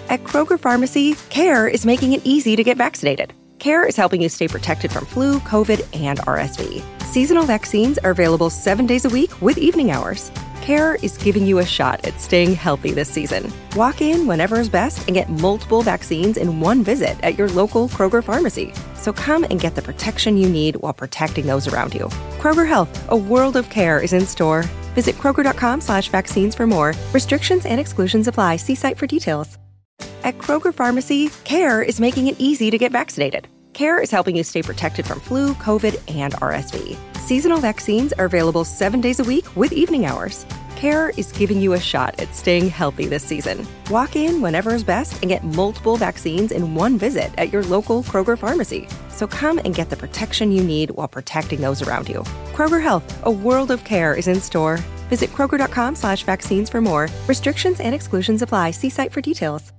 At Kroger Pharmacy, CARE is making it easy to get vaccinated. CARE is helping you stay protected from flu, COVID, and RSV. Seasonal vaccines are available 7 days a week with evening hours. CARE is giving you a shot at staying healthy this season. Walk in whenever is best and get multiple vaccines in one visit at your local Kroger Pharmacy. So come and get the protection you need while protecting those around you. Kroger Health, a world of care is in store. Visit Kroger.com/vaccines for more. Restrictions and exclusions apply. See site for details. At Kroger Pharmacy, CARE is making it easy to get vaccinated. CARE is helping you stay protected from flu, COVID, and RSV. Seasonal vaccines are available 7 days a week with evening hours. CARE is giving you a shot at staying healthy this season. Walk in whenever is best and get multiple vaccines in one visit at your local Kroger Pharmacy. So come and get the protection you need while protecting those around you. Kroger Health, a world of care is in store. Visit Kroger.com/vaccines for more. Restrictions and exclusions apply. See site for details.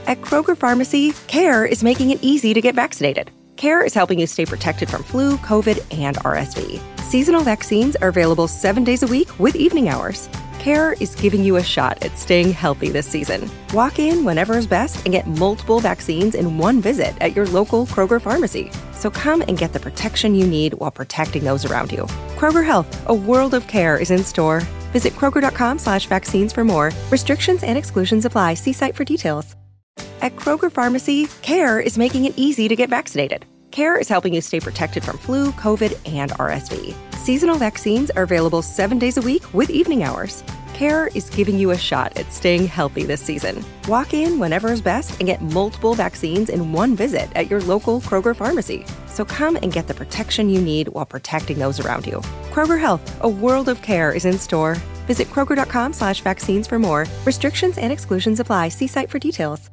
At Kroger Pharmacy, CARE is making it easy to get vaccinated. CARE is helping you stay protected from flu, COVID, and RSV. Seasonal vaccines are available 7 days a week with evening hours. CARE is giving you a shot at staying healthy this season. Walk in whenever is best and get multiple vaccines in one visit at your local Kroger Pharmacy. So come and get the protection you need while protecting those around you. Kroger Health, a world of care is in store. Visit Kroger.com/vaccines for more. Restrictions and exclusions apply. See site for details. At Kroger Pharmacy, CARE is making it easy to get vaccinated. CARE is helping you stay protected from flu, COVID, and RSV. Seasonal vaccines are available 7 days a week with evening hours. CARE is giving you a shot at staying healthy this season. Walk in whenever is best and get multiple vaccines in one visit at your local Kroger Pharmacy. So come and get the protection you need while protecting those around you. Kroger Health, a world of care is in store. Visit Kroger.com/vaccines for more. Restrictions and exclusions apply. See site for details.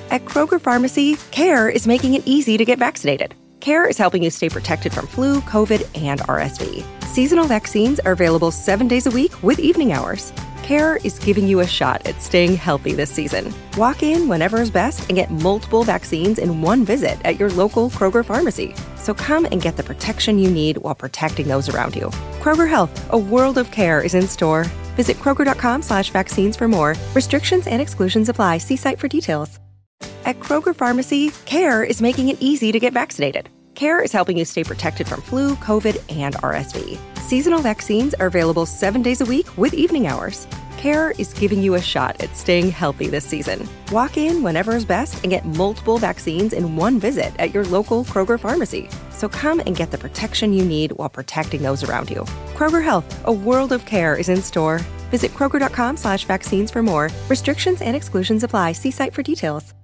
At Kroger Pharmacy, CARE is making it easy to get vaccinated. CARE is helping you stay protected from flu, COVID, and RSV. Seasonal vaccines are available 7 days a week with evening hours. CARE is giving you a shot at staying healthy this season. Walk in whenever is best and get multiple vaccines in one visit at your local Kroger Pharmacy. So come and get the protection you need while protecting those around you. Kroger Health, a world of care is in store. Visit Kroger.com/vaccines for more. Restrictions and exclusions apply. See site for details. At Kroger Pharmacy, CARE is making it easy to get vaccinated. CARE is helping you stay protected from flu, COVID, and RSV. Seasonal vaccines are available 7 days a week with evening hours. CARE is giving you a shot at staying healthy this season. Walk in whenever is best and get multiple vaccines in one visit at your local Kroger Pharmacy. So come and get the protection you need while protecting those around you. Kroger Health, a world of care is in store. Visit Kroger.com/vaccines for more. Restrictions and exclusions apply. See site for details.